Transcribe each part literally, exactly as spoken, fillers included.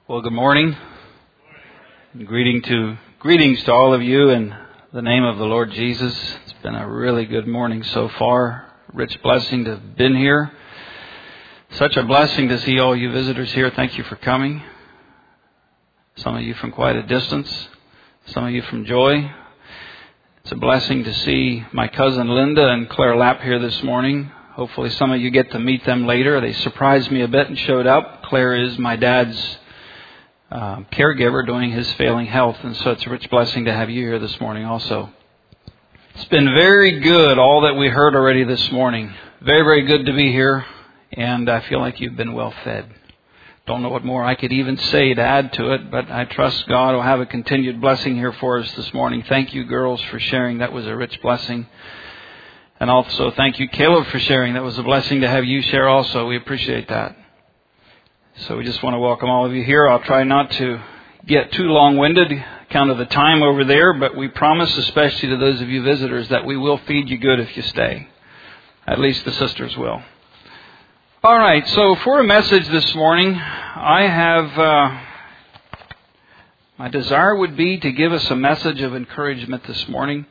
Well, good morning. Greeting to greetings to all of you in the name of the Lord Jesus. It's been a really good morning so far. Rich blessing to have been here. Such a blessing to see all you visitors here. Thank you for coming. Some of you from quite a distance. Some of you from Joy. It's a blessing to see my cousin Linda and Claire Lapp here this morning. Hopefully some of you get to meet them later. They surprised me a bit and showed up. Claire is my dad's uh, caregiver during his failing health, and so it's a rich blessing to have you here this morning also. It's been very good, all that we heard already this morning. Very, very good to be here, and I feel like you've been well fed. Don't know what more I could even say to add to it, but I trust God will have a continued blessing here for us this morning. Thank you, girls, for sharing. That was a rich blessing. And also thank you, Caleb, for sharing. That was a blessing to have you share also. We appreciate that. So we just want to welcome all of you here. I'll try not to get too long-winded, account of the time over there, but we promise, especially to those of you visitors, that we will feed you good if you stay. At least the sisters will. All right, so for a message this morning, I have, uh, my desire would be to give us a message of encouragement this morning.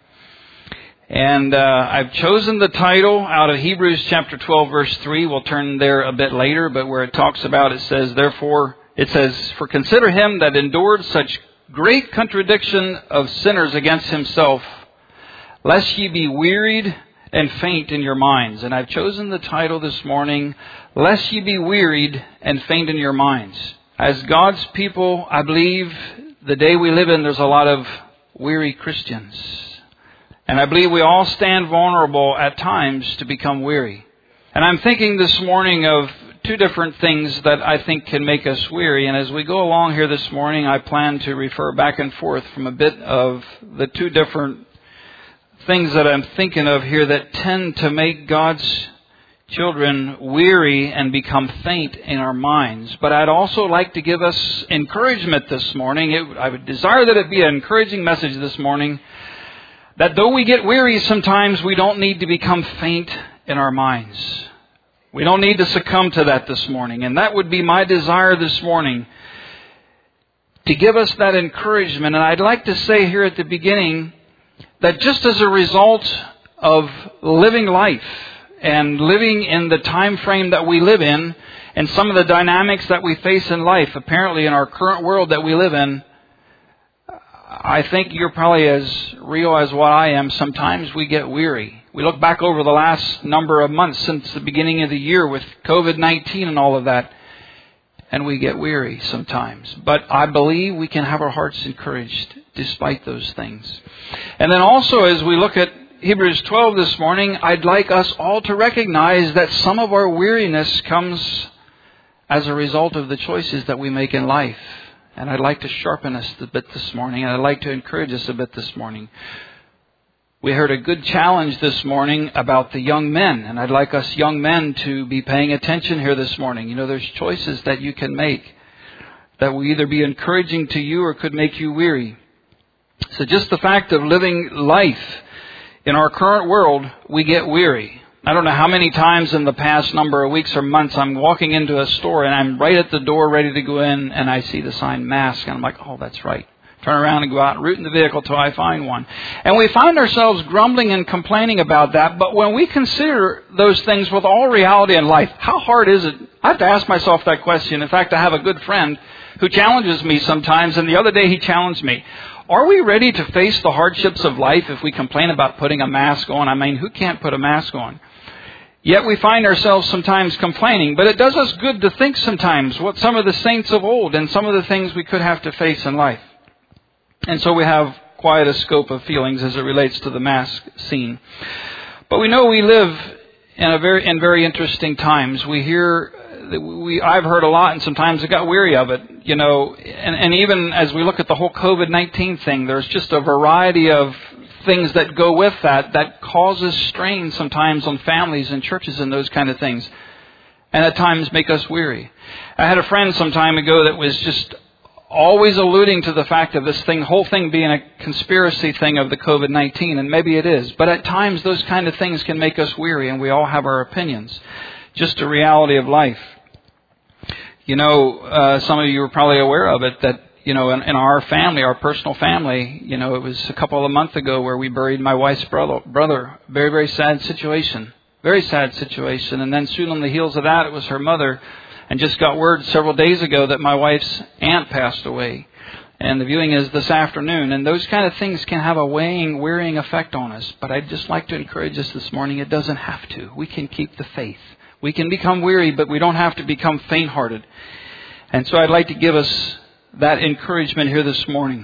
And uh, I've chosen the title out of Hebrews chapter twelve, verse three. We'll turn there a bit later, but where it talks about, it says, therefore, it says, for consider him that endured such great contradiction of sinners against himself, lest ye be wearied and faint in your minds. And I've chosen the title this morning, lest ye be wearied and faint in your minds. As God's people, I believe the day we live in, there's a lot of weary Christians. And I believe we all stand vulnerable at times to become weary. And I'm thinking this morning of two different things that I think can make us weary. And as we go along here this morning, I plan to refer back and forth from a bit of the two different things that I'm thinking of here that tend to make God's children weary and become faint in our minds. But I'd also like to give us encouragement this morning. It, I would desire that it be an encouraging message this morning, that though we get weary sometimes, we don't need to become faint in our minds. We don't need to succumb to that this morning. And that would be my desire this morning, to give us that encouragement. And I'd like to say here at the beginning that just as a result of living life and living in the time frame that we live in and some of the dynamics that we face in life, apparently in our current world that we live in, I think you're probably as real as what I am. Sometimes we get weary. We look back over the last number of months since the beginning of the year with covid nineteen and all of that, and we get weary sometimes. But I believe we can have our hearts encouraged despite those things. And then also, as we look at Hebrews twelve this morning, I'd like us all to recognize that some of our weariness comes as a result of the choices that we make in life. And I'd like to sharpen us a bit this morning, and I'd like to encourage us a bit this morning. We heard a good challenge this morning about the young men, and I'd like us young men to be paying attention here this morning. You know, there's choices that you can make that will either be encouraging to you or could make you weary. So just the fact of living life in our current world, we get weary. I don't know how many times in the past number of weeks or months I'm walking into a store and I'm right at the door ready to go in and I see the sign mask and I'm like, oh, that's right. Turn around and go out and root in the vehicle till I find one. And we find ourselves grumbling and complaining about that. But when we consider those things with all reality in life, how hard is it? I have to ask myself that question. In fact, I have a good friend who challenges me sometimes. And the other day he challenged me. Are we ready to face the hardships of life if we complain about putting a mask on? I mean, who can't put a mask on? Yet we find ourselves sometimes complaining. But it does us good to think sometimes what some of the saints of old and some of the things we could have to face in life. And so we have quite a scope of feelings as it relates to the mask scene. But we know we live in a very in very interesting times. We hear, we I've heard a lot, and sometimes I got weary of it. You know, and, and even as we look at the whole covid nineteen thing, there's just a variety of things that go with that that causes strain sometimes on families and churches and those kind of things, and at times make us weary. I had a friend some time ago that was just always alluding to the fact of this thing, whole thing being a conspiracy thing of the covid nineteen, and maybe it is. But at times those kind of things can make us weary, and we all have our opinions. Just a reality of life. You know, uh, some of you are probably aware of it, that, you know, in, in our family, our personal family, you know, it was a couple of months ago where we buried my wife's brother. brother. Very, very sad situation. Very sad situation. And then soon on the heels of that, it was her mother. And just got word several days ago that my wife's aunt passed away. And the viewing is this afternoon. And those kind of things can have a weighing, wearying effect on us. But I'd just like to encourage us this morning, it doesn't have to. We can keep the faith. We can become weary, but we don't have to become faint-hearted. And so I'd like to give us that encouragement here this morning.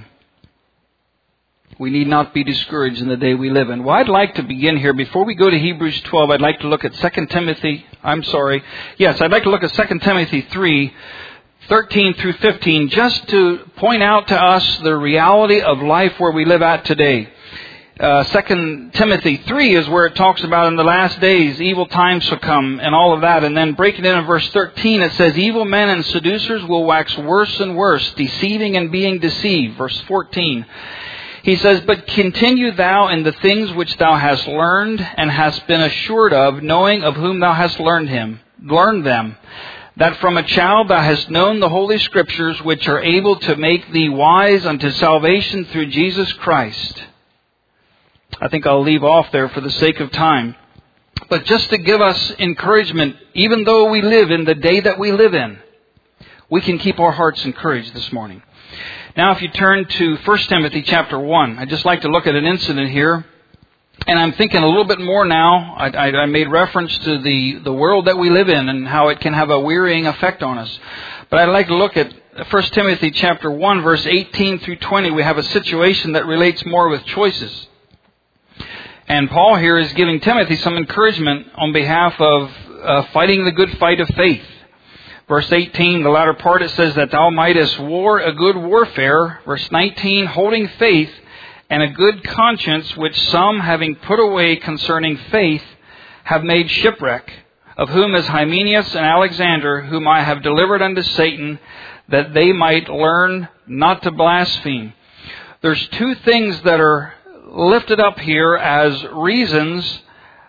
We need not be discouraged in the day we live in. Well, I'd like to begin here. Before we go to Hebrews twelve, I'd like to look at Second Timothy. I'm sorry. Yes, I'd like to look at Second Timothy three, thirteen through fifteen, just to point out to us the reality of life where we live at today. Uh, Second Timothy three is where it talks about in the last days, evil times shall come and all of that. And then breaking it in verse thirteen, it says, evil men and seducers will wax worse and worse, deceiving and being deceived. Verse fourteen. He says, but continue thou in the things which thou hast learned and hast been assured of, knowing of whom thou hast learned him, learned them, that from a child thou hast known the Holy Scriptures, which are able to make thee wise unto salvation through Jesus Christ. I think I'll leave off there for the sake of time. But just to give us encouragement, even though we live in the day that we live in, we can keep our hearts encouraged this morning. Now, if you turn to First Timothy chapter one, I'd just like to look at an incident here. And I'm thinking a little bit more now. I, I, I made reference to the, the world that we live in and how it can have a wearying effect on us. But I'd like to look at First Timothy chapter one, verse eighteen through twenty. We have a situation that relates more with choices. And Paul here is giving Timothy some encouragement on behalf of uh, fighting the good fight of faith. Verse eighteen, the latter part, it says that thou mightest war a good warfare. Verse nineteen, holding faith and a good conscience, which some, having put away concerning faith, have made shipwreck, of whom is Hymenaeus and Alexander, whom I have delivered unto Satan, that they might learn not to blaspheme. There's two things that are lifted up here as reasons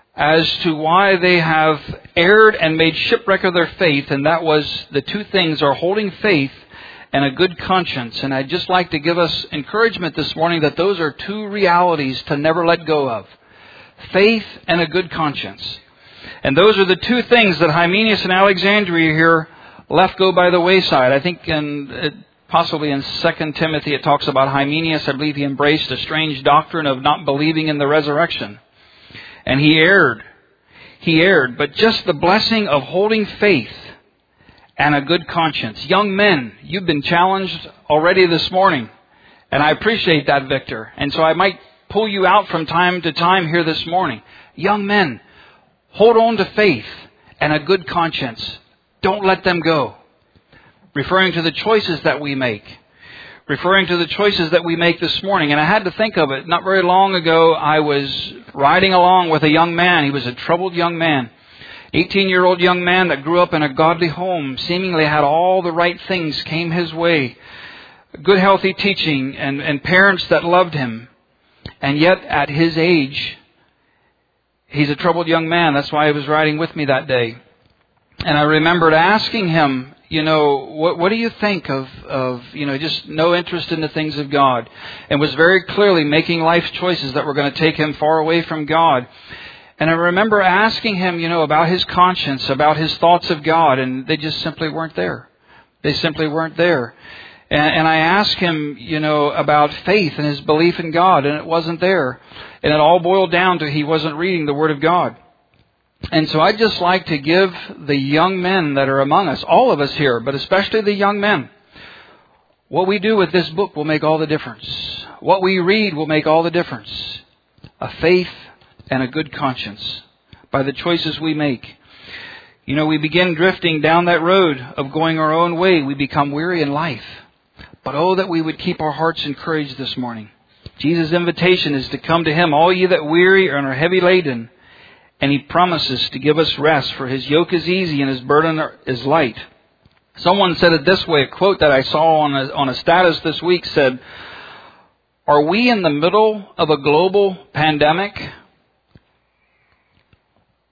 as to why they have erred and made shipwreck of their faith, and that was the two things are holding faith and a good conscience. And I'd just like to give us encouragement this morning that those are two realities to never let go of. Faith and a good conscience. And those are the two things that Hymenaeus and Alexandria here left go by the wayside. I think in, possibly in Second Timothy it talks about Hymenaeus. I believe he embraced a strange doctrine of not believing in the resurrection. And he erred. He erred. But just the blessing of holding faith and a good conscience. Young men, you've been challenged already this morning. And I appreciate that, Victor. And so I might pull you out from time to time here this morning. Young men, hold on to faith and a good conscience. Don't let them go. Referring to the choices that we make. Referring to the choices that we make this morning. And I had to think of it. Not very long ago, I was riding along with a young man. He was a troubled young man. eighteen-year-old young man that grew up in a godly home. Seemingly had all the right things came his way. Good, healthy teaching and, and parents that loved him. And yet, at his age, he's a troubled young man. That's why he was riding with me that day. And I remembered asking him, you know, what, what do you think of, of, you know, just no interest in the things of God, and was very clearly making life choices that were going to take him far away from God. And I remember asking him, you know, about his conscience, about his thoughts of God, and they just simply weren't there. They simply weren't there. And, and I asked him, you know, about faith and his belief in God, and it wasn't there. And it all boiled down to he wasn't reading the Word of God. And so I'd just like to give the young men that are among us, all of us here, but especially the young men, what we do with this book will make all the difference. What we read will make all the difference. A faith and a good conscience by the choices we make. You know, we begin drifting down that road of going our own way. We become weary in life. But oh, that we would keep our hearts encouraged this morning. Jesus' invitation is to come to Him, all ye that weary and are heavy laden. And He promises to give us rest, for His yoke is easy and His burden is light. Someone said it this way, a quote that I saw on a, on a status this week said, "Are we in the middle of a global pandemic?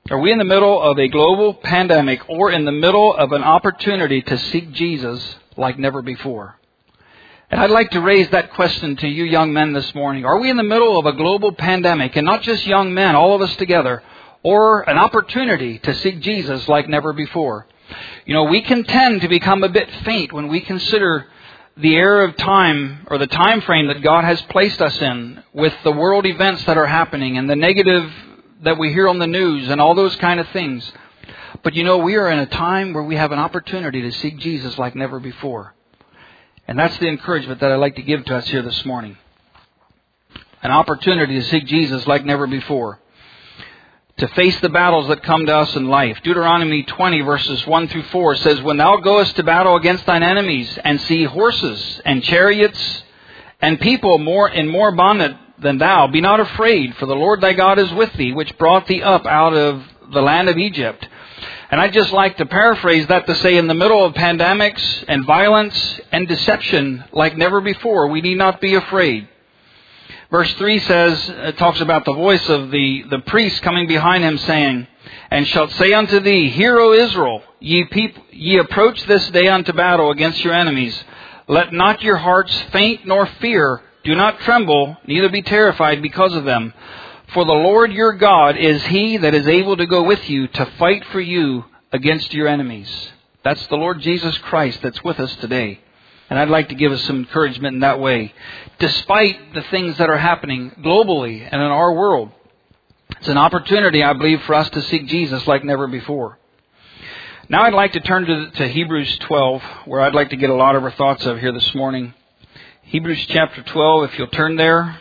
Are we in the middle of a global pandemic or in the middle of an opportunity to seek Jesus like never before? And I'd like to raise that question to you young men this morning. Are we in the middle of a global pandemic, and not just young men, all of us together, or an opportunity to seek Jesus like never before? You know, we can tend to become a bit faint when we consider the era of time or the time frame that God has placed us in with the world events that are happening and the negative that we hear on the news and all those kind of things. But you know, we are in a time where we have an opportunity to seek Jesus like never before. And that's the encouragement that I'd like to give to us here this morning. An opportunity to seek Jesus like never before. To face the battles that come to us in life. Deuteronomy twenty verses one through four says, "When thou goest to battle against thine enemies, and see horses and chariots and people more in more abundant than thou, be not afraid, for the Lord thy God is with thee, which brought thee up out of the land of Egypt." And I'd just like to paraphrase that to say, in the middle of pandemics and violence and deception like never before, we need not be afraid. Verse three says, it talks about the voice of the, the priest coming behind him saying, "And shalt say unto thee, Hear, O Israel, ye, peop- ye approach this day unto battle against your enemies. Let not your hearts faint nor fear. Do not tremble, neither be terrified because of them. For the Lord your God is He that is able to go with you to fight for you against your enemies." That's the Lord Jesus Christ that's with us today. And I'd like to give us some encouragement in that way. Despite the things that are happening globally and in our world, it's an opportunity, I believe, for us to seek Jesus like never before. Now I'd like to turn to, to Hebrews twelve, where I'd like to get a lot of our thoughts of here this morning. Hebrews chapter twelve, if you'll turn there.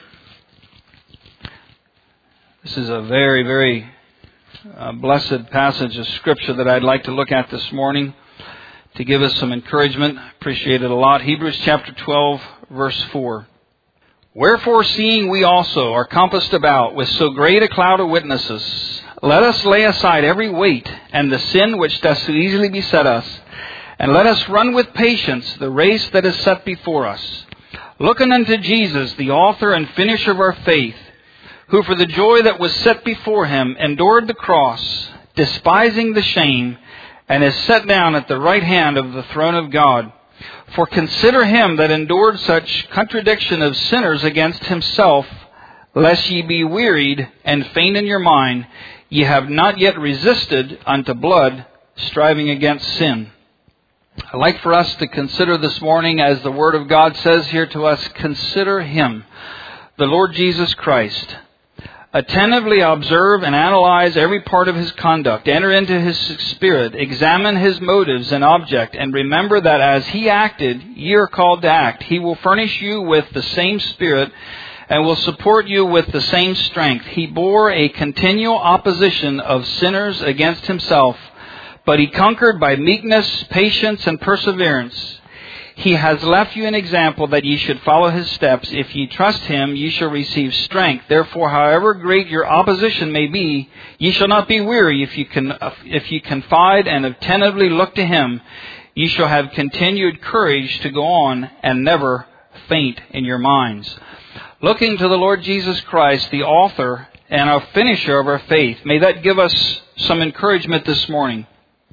This is a very, very uh, blessed passage of Scripture that I'd like to look at this morning to give us some encouragement. Appreciate it a lot. Hebrews chapter twelve, verse four. "Wherefore, seeing we also are compassed about with so great a cloud of witnesses, let us lay aside every weight and the sin which does so easily beset us, and let us run with patience the race that is set before us, looking unto Jesus, the author and finisher of our faith, who for the joy that was set before him endured the cross, despising the shame, and is set down at the right hand of the throne of God. For consider him that endured such contradiction of sinners against himself, lest ye be wearied and faint in your mind. Ye have not yet resisted unto blood, striving against sin." I'd like for us to consider this morning, as the Word of God says here to us, consider Him, the Lord Jesus Christ. Attentively observe and analyze every part of His conduct. Enter into His spirit. Examine His motives and object. And remember that as He acted, ye are called to act. He will furnish you with the same spirit and will support you with the same strength. He bore a continual opposition of sinners against Himself, but He conquered by meekness, patience, and perseverance. He has left you an example that ye should follow His steps. If ye trust Him, ye shall receive strength. Therefore, however great your opposition may be, ye shall not be weary. If you can, if ye confide and attentively look to Him, ye shall have continued courage to go on and never faint in your minds. Looking to the Lord Jesus Christ, the author and our finisher of our faith. May that give us some encouragement this morning.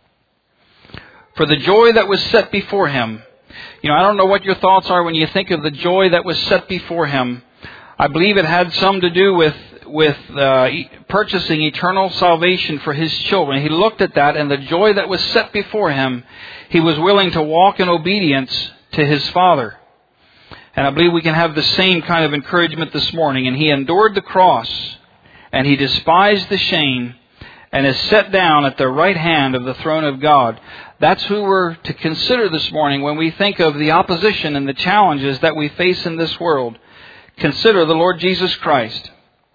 For the joy that was set before Him. You know, I don't know what your thoughts are when you think of the joy that was set before Him. I believe it had some to do with with uh, purchasing eternal salvation for His children. He looked at that, and the joy that was set before Him, He was willing to walk in obedience to His Father. And I believe we can have the same kind of encouragement this morning. And He endured the cross, and He despised the shame, and is set down at the right hand of the throne of God. That's who we're to consider this morning when we think of the opposition and the challenges that we face in this world. Consider the Lord Jesus Christ.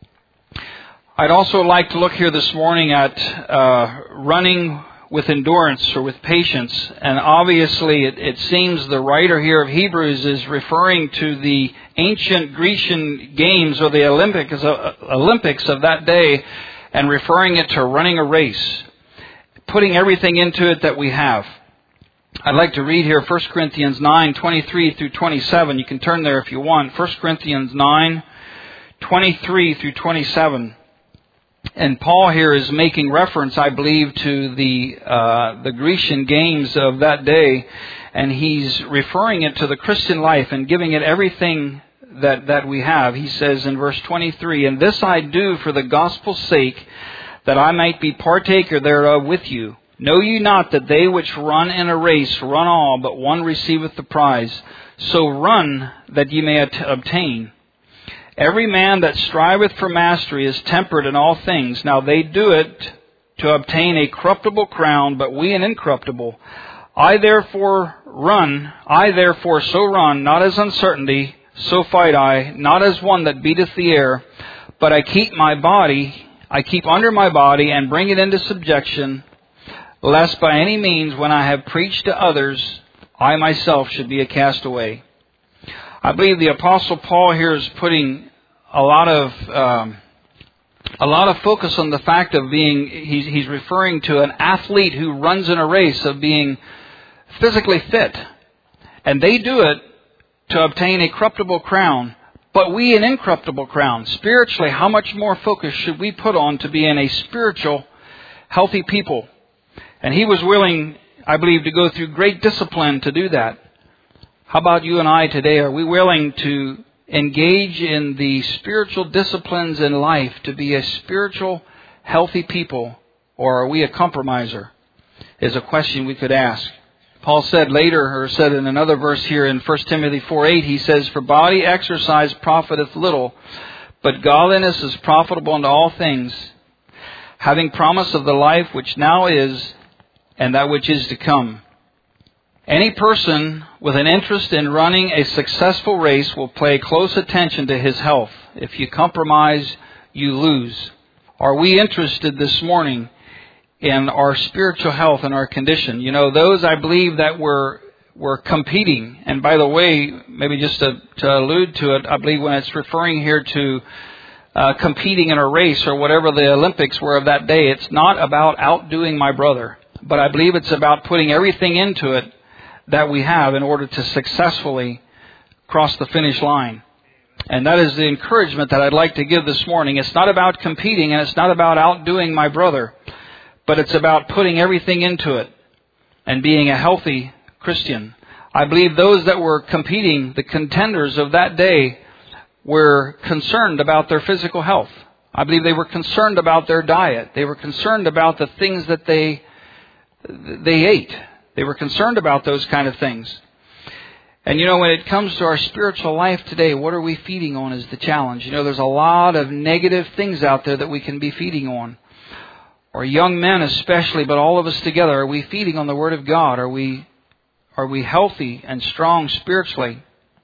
I'd also like to look here this morning at uh, running with endurance or with patience. And obviously it, it seems the writer here of Hebrews is referring to the ancient Grecian games or the Olympics, uh, Olympics of that day, and referring it to running a race, putting everything into it that we have. I'd like to read here First Corinthians nine, twenty-three through twenty-seven. You can turn there if you want. First Corinthians nine, twenty-three through twenty-seven. And Paul here is making reference, I believe, to the uh, the Grecian games of that day, and he's referring it to the Christian life and giving it everything that that we have. He says in verse twenty-three, "And this I do for the gospel's sake, that I might be partaker thereof with you. Know ye not that they which run in a race run all, but one receiveth the prize? So run that ye may at- obtain. Every man that striveth for mastery is temperate in all things. Now they do it to obtain a corruptible crown, but we an incorruptible. I therefore run, I therefore so run, not as uncertainty, so fight I, not as one that beateth the air, but I keep my body, I keep under my body and bring it into subjection, lest by any means when I have preached to others, I myself should be a castaway." I believe the Apostle Paul here is putting a lot of um, a lot of focus on the fact of being, he's, he's referring to an athlete who runs in a race, of being physically fit. And they do it to obtain a corruptible crown, but we an incorruptible crown. Spiritually, how much more focus should we put on to being a spiritual, healthy people? And he was willing, I believe, to go through great discipline to do that. How about you and I today? Are we willing to engage in the spiritual disciplines in life to be a spiritual, healthy people? Or are we a compromiser? Is a question we could ask. Paul said later, or said in another verse here in First Timothy four eight, he says, "For body exercise profiteth little, but godliness is profitable unto all things, having promise of the life which now is, and that which is to come." Any person with an interest in running a successful race will pay close attention to his health. If you compromise, you lose. Are we interested this morning in our spiritual health and our condition? You know, those I believe that were were competing. And by the way, maybe just to, to allude to it, I believe when it's referring here to uh, competing in a race or whatever the Olympics were of that day, it's not about outdoing my brother. But I believe it's about putting everything into it that we have in order to successfully cross the finish line. And that is the encouragement that I'd like to give this morning. It's not about competing, and it's not about outdoing my brother, but it's about putting everything into it and being a healthy Christian. I believe those that were competing, the contenders of that day, were concerned about their physical health. I believe they were concerned about their diet. They were concerned about the things that they they ate. They were concerned about those kind of things. And you know, when it comes to our spiritual life today, what are we feeding on is the challenge. You know, there's a lot of negative things out there that we can be feeding on. Or young men especially, but all of us together, are we feeding on the Word of God? Are we are we healthy and strong spiritually?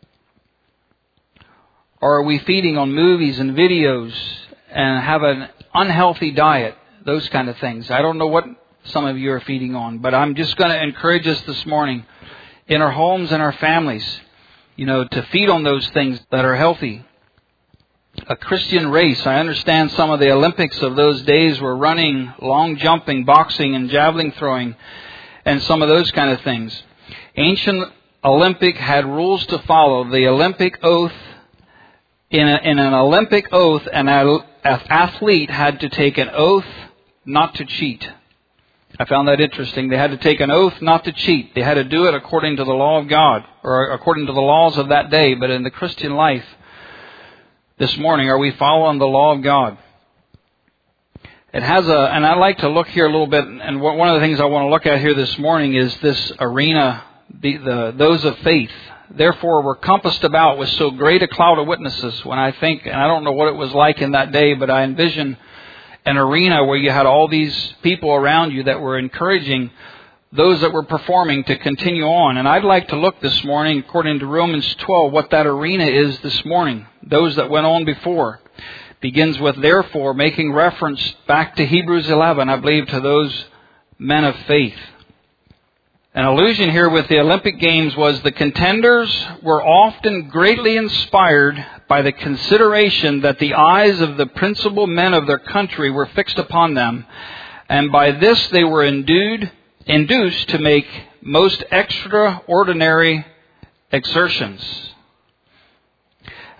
Or are we feeding on movies and videos and have an unhealthy diet? Those kind of things. I don't know what some of you are feeding on, but I'm just going to encourage us this morning in our homes and our families, you know, to feed on those things that are healthy. A Christian race. I understand some of the Olympics of those days were running, long jumping, boxing, and javelin throwing, and some of those kind of things. Ancient Olympic had rules to follow. The Olympic oath, in, a, in an Olympic oath, an athlete had to take an oath not to cheat. I found that interesting. They had to take an oath not to cheat. They had to do it according to the law of God, or according to the laws of that day. But in the Christian life, this morning, are we following the law of God? It has a, and I'd like to look here a little bit, and one of the things I want to look at here this morning is this arena, the, the those of faith. Therefore, we're compassed about with so great a cloud of witnesses. When I think, and I don't know what it was like in that day, but I envision an arena where you had all these people around you that were encouraging those that were performing to continue on. And I'd like to look this morning, according to Romans twelve, what that arena is this morning. Those that went on before. Begins with therefore, making reference back to Hebrews eleven, I believe, to those men of faith. An allusion here with the Olympic Games was the contenders were often greatly inspired by the consideration that the eyes of the principal men of their country were fixed upon them, and by this they were endued, induced to make most extraordinary exertions.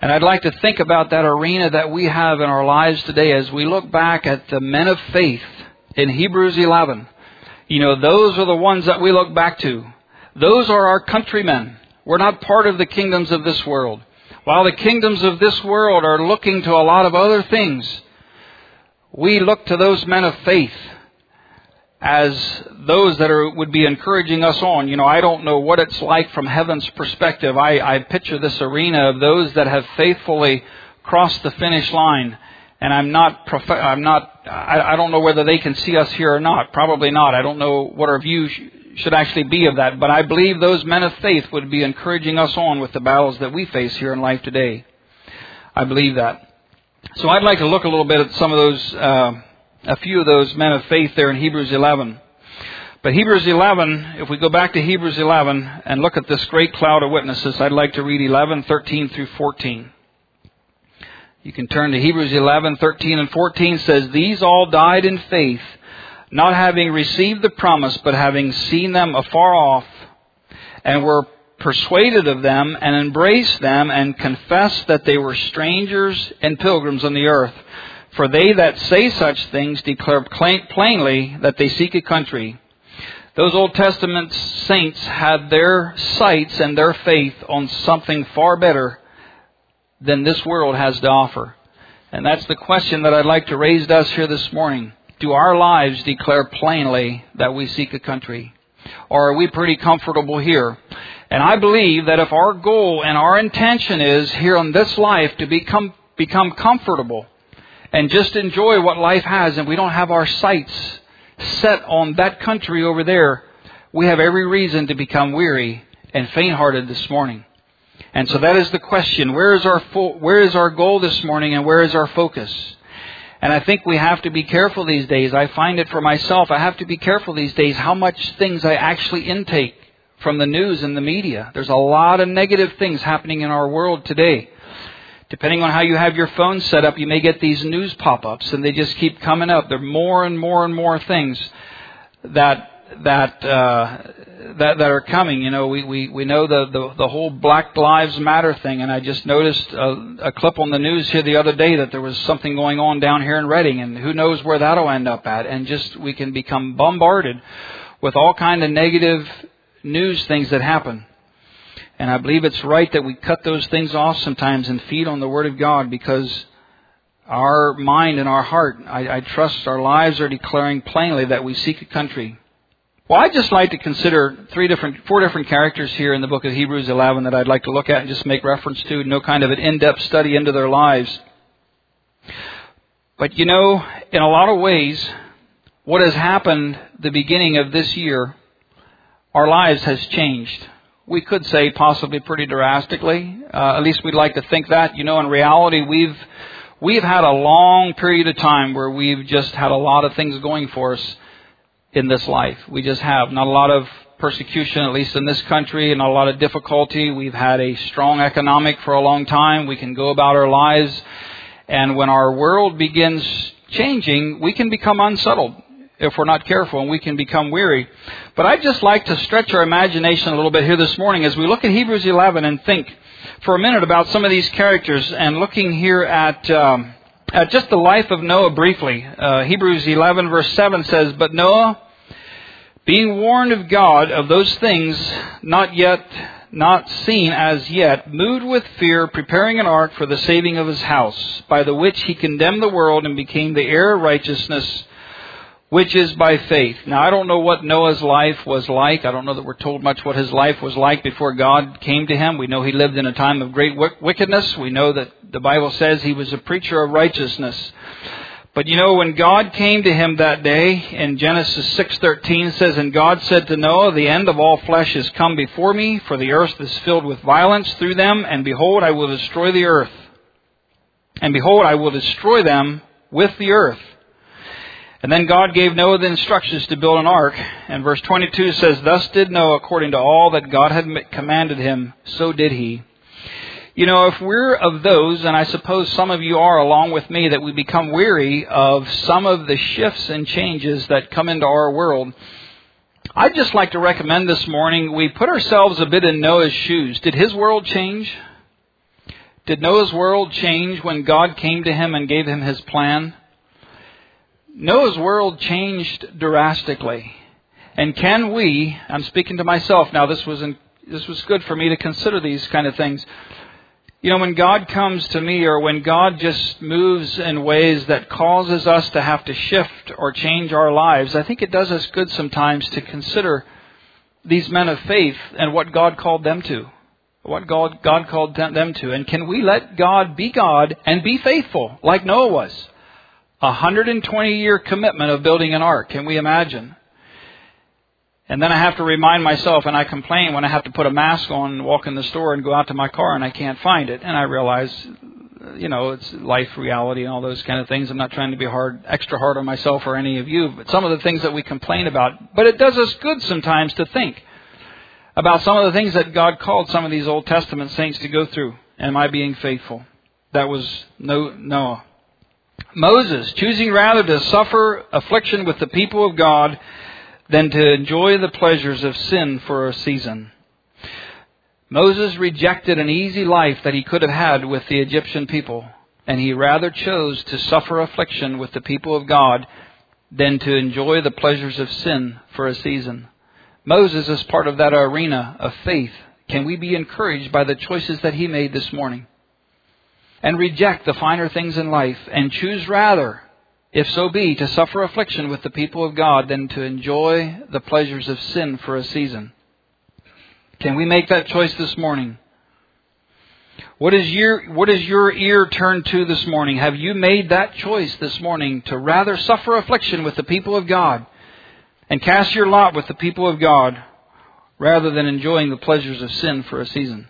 And I'd like to think about that arena that we have in our lives today as we look back at the men of faith in Hebrews eleven. You know, those are the ones that we look back to. Those are our countrymen. We're not part of the kingdoms of this world. While the kingdoms of this world are looking to a lot of other things, we look to those men of faith as those that are would be encouraging us on. You know, I don't know what it's like from heaven's perspective. I, I picture this arena of those that have faithfully crossed the finish line. And I'm not, prof- I'm not, I, I don't know whether they can see us here or not. Probably not. I don't know what our view sh- should actually be of that. But I believe those men of faith would be encouraging us on with the battles that we face here in life today. I believe that. So I'd like to look a little bit at some of those, uh, a few of those men of faith there in Hebrews eleven. But Hebrews eleven, if we go back to Hebrews eleven and look at this great cloud of witnesses, I'd like to read eleven, thirteen through fourteen. You can turn to Hebrews eleven, thirteen and fourteen. Says, "These all died in faith, not having received the promise, but having seen them afar off, and were persuaded of them, and embraced them, and confessed that they were strangers and pilgrims on the earth. For they that say such things declare plainly that they seek a country." Those Old Testament saints had their sights and their faith on something far better than this world has to offer. And that's the question that I'd like to raise to us here this morning. Do our lives declare plainly that we seek a country? Or are we pretty comfortable here? And I believe that if our goal and our intention is here on this life to become become comfortable and just enjoy what life has, and we don't have our sights set on that country over there, we have every reason to become weary and faint-hearted this morning. And so that is the question. Where is our fo- where is our goal this morning, and where is our focus? And I think we have to be careful these days. I find it for myself. I have to be careful these days how much things I actually intake from the news and the media. There's a lot of negative things happening in our world today. Depending on how you have your phone set up, you may get these news pop-ups, and they just keep coming up. There are more and more and more things that that uh, that that are coming. You know, we we we know the, the the whole Black Lives Matter thing, and I just noticed a, a clip on the news here the other day that there was something going on down here in Redding, and who knows where that'll end up at. And just we can become bombarded with all kind of negative news things that happen. And I believe it's right that we cut those things off sometimes and feed on the Word of God, because our mind and our heart, I, I trust our lives are declaring plainly that we seek a country. Well, I'd just like to consider three different, four different characters here in the book of Hebrews eleven that I'd like to look at and just make reference to. No kind of an in-depth study into their lives. But you know, in a lot of ways, what has happened the beginning of this year, our lives has changed. We could say possibly pretty drastically. Uh, at least we'd like to think that. You know, in reality, we've we've had a long period of time where we've just had a lot of things going for us in this life. We just have not a lot of persecution, at least in this country, and not a lot of difficulty. We've had a strong economic for a long time. We can go about our lives. And when our world begins changing, we can become unsettled if we're not careful, and we can become weary. But I'd just like to stretch our imagination a little bit here this morning as we look at Hebrews eleven and think for a minute about some of these characters, and looking here at um, at just the life of Noah briefly. Uh, Hebrews eleven verse seven says, "But Noah, being warned of God of those things not yet not seen as yet, moved with fear, preparing an ark for the saving of his house, by the which he condemned the world and became the heir of righteousness, which is by faith." Now, I don't know what Noah's life was like. I don't know that we're told much what his life was like before God came to him. We know he lived in a time of great wickedness. We know that the Bible says he was a preacher of righteousness. But you know, when God came to him that day, in Genesis six thirteen says, "And God said to Noah, the end of all flesh is come before me, for the earth is filled with violence through them, and behold, I will destroy the earth. And behold, I will destroy them with the earth." And then God gave Noah the instructions to build an ark. And verse twenty-two says, "Thus did Noah according to all that God had commanded him, so did he." You know, if we're of those, and I suppose some of you are along with me, that we become weary of some of the shifts and changes that come into our world, I'd just like to recommend this morning we put ourselves a bit in Noah's shoes. Did his world change? Did Noah's world change when God came to him and gave him his plan? Noah's world changed drastically. And can we, I'm speaking to myself now, this was in, this was good for me to consider these kind of things. You know, when God comes to me, or when God just moves in ways that causes us to have to shift or change our lives, I think it does us good sometimes to consider these men of faith and what God called them to. What God, God called them to. And can we let God be God and be faithful like Noah was? A one hundred twenty year commitment of building an ark. Can we imagine? And then I have to remind myself, and I complain when I have to put a mask on and walk in the store and go out to my car and I can't find it. And I realize, you know, it's life reality and all those kind of things. I'm not trying to be hard, extra hard on myself or any of you, but some of the things that we complain about. But it does us good sometimes to think about some of the things that God called some of these Old Testament saints to go through. Am I being faithful? That was Noah. Moses, choosing rather to suffer affliction with the people of God than to enjoy the pleasures of sin for a season. Moses rejected an easy life that he could have had with the Egyptian people, and he rather chose to suffer affliction with the people of God than to enjoy the pleasures of sin for a season. Moses is part of that arena of faith. Can we be encouraged by the choices that he made this morning? And reject the finer things in life and choose rather, if so be, to suffer affliction with the people of God than to enjoy the pleasures of sin for a season. Can we make that choice this morning? What is your, what is your ear turned to this morning? Have you made that choice this morning to rather suffer affliction with the people of God and cast your lot with the people of God rather than enjoying the pleasures of sin for a season?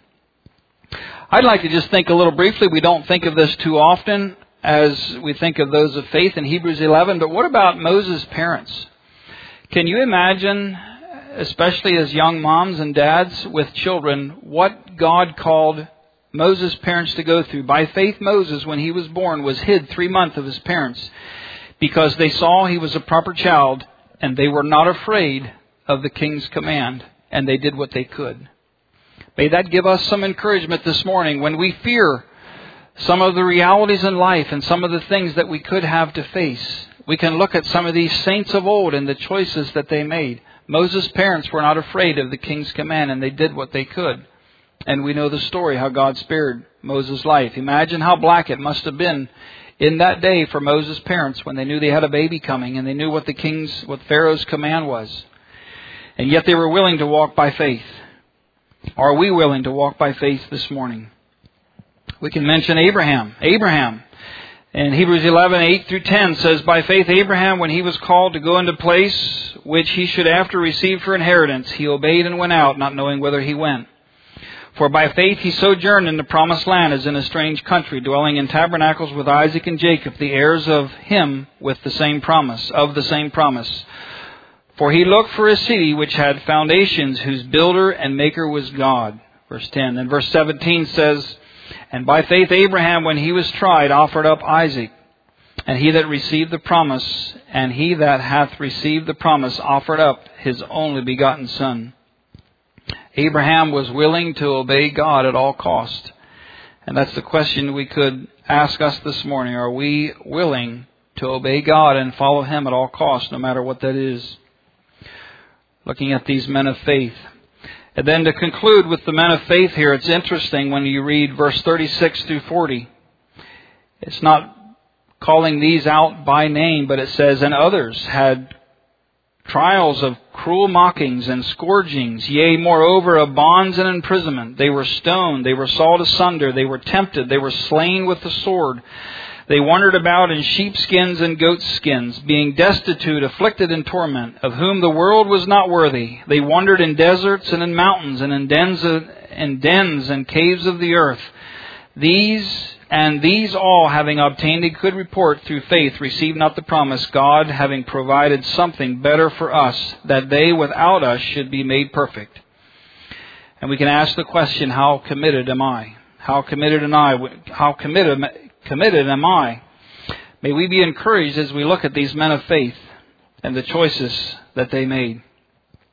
I'd like to just think a little briefly. We don't think of this too often as we think of those of faith in Hebrews eleven. But what about Moses' parents? Can you imagine, especially as young moms and dads with children, what God called Moses' parents to go through? By faith, Moses, when he was born, was hid three months of his parents because they saw he was a proper child and they were not afraid of the king's command, and they did what they could. May that give us some encouragement this morning when we fear some of the realities in life and some of the things that we could have to face. We can look at some of these saints of old and the choices that they made. Moses' parents were not afraid of the king's command, and they did what they could. And we know the story, how God spared Moses' life. Imagine how black it must have been in that day for Moses' parents when they knew they had a baby coming and they knew what the king's, what Pharaoh's command was. And yet they were willing to walk by faith. Are we willing to walk by faith this morning? We can mention Abraham. Abraham, in Hebrews eleven, eight through ten says, by faith Abraham, when he was called to go into place which he should after receive for inheritance, he obeyed and went out, not knowing whither he went. For by faith he sojourned in the promised land as in a strange country, dwelling in tabernacles with Isaac and Jacob, the heirs of him with the same promise, of the same promise. For he looked for a city which had foundations, whose builder and maker was God. Verse ten. And verse seventeen says, and by faith Abraham, when he was tried, offered up Isaac. And he that received the promise, and he that hath received the promise, offered up his only begotten son. Abraham was willing to obey God at all cost. And that's the question we could ask us this morning. Are we willing to obey God and follow him at all costs, no matter what that is? Looking at these men of faith. And then to conclude with the men of faith here, it's interesting when you read verse thirty-six through forty. It's not calling these out by name, but it says, and others had trials of cruel mockings and scourgings, yea, moreover, of bonds and imprisonment. They were stoned, they were sawed asunder, they were tempted, they were slain with the sword. They wandered about in sheepskins and goatskins, being destitute, afflicted, and torment, of whom the world was not worthy. They wandered in deserts and in mountains and in dens, of, in dens and caves of the earth. These and these all, having obtained a good report through faith, received not the promise, God having provided something better for us, that they without us should be made perfect. And we can ask the question, how committed am I? How committed am I? How committed am I? Committed am I? May we be encouraged as we look at these men of faith and the choices that they made.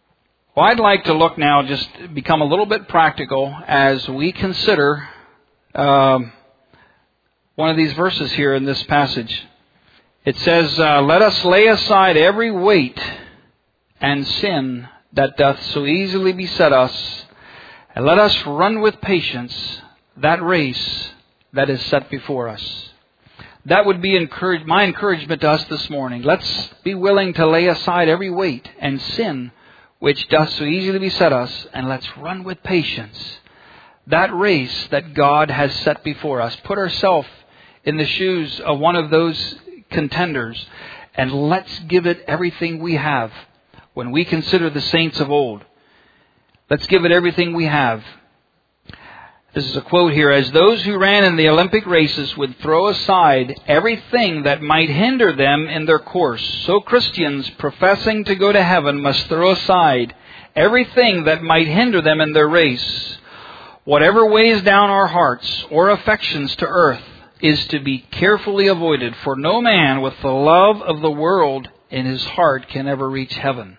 Well, I'd like to look now, just become a little bit practical as we consider um, one of these verses here in this passage. It says, uh, let us lay aside every weight and sin that doth so easily beset us, and let us run with patience that race that is set before us. That would be encourage, my encouragement to us this morning. Let's be willing to lay aside every weight and sin which doth so easily beset us, and let's run with patience that race that God has set before us. Put ourselves in the shoes of one of those contenders, and let's give it everything we have. When we consider the saints of old, let's give it everything we have. This is a quote here. As those who ran in the Olympic races would throw aside everything that might hinder them in their course, so Christians professing to go to heaven must throw aside everything that might hinder them in their race. Whatever weighs down our hearts or affections to earth is to be carefully avoided, for no man with the love of the world in his heart can ever reach heaven.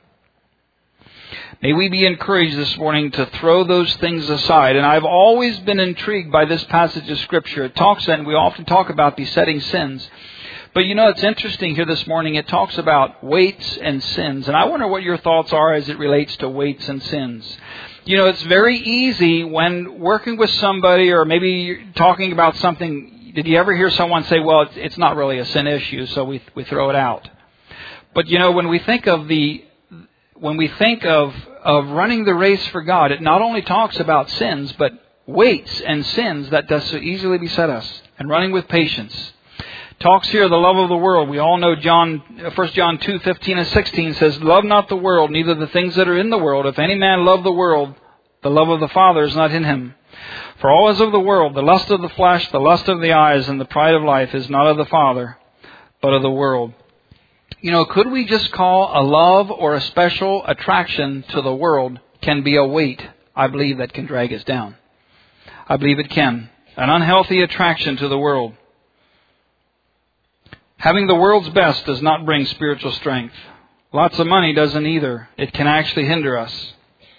May we be encouraged this morning to throw those things aside. And I've always been intrigued by this passage of Scripture. It talks, and we often talk about besetting sins. But you know, it's interesting here this morning. It talks about weights and sins. And I wonder what your thoughts are as it relates to weights and sins. You know, it's very easy when working with somebody or maybe talking about something. Did you ever hear someone say, well, it's, it's not really a sin issue, so we we throw it out. But you know, when we think of the when we think of of running the race for God, it not only talks about sins, but weights and sins that does so easily beset us, and running with patience. Talks here of the love of the world. We all know John, First John two, fifteen and sixteen says, love not the world, neither the things that are in the world. If any man love the world, the love of the Father is not in him. For all is of the world, the lust of the flesh, the lust of the eyes, and the pride of life is not of the Father, but of the world. You know, could we just call a love or a special attraction to the world can be a weight, I believe, that can drag us down. I believe it can. An unhealthy attraction to the world. Having the world's best does not bring spiritual strength. Lots of money doesn't either. It can actually hinder us.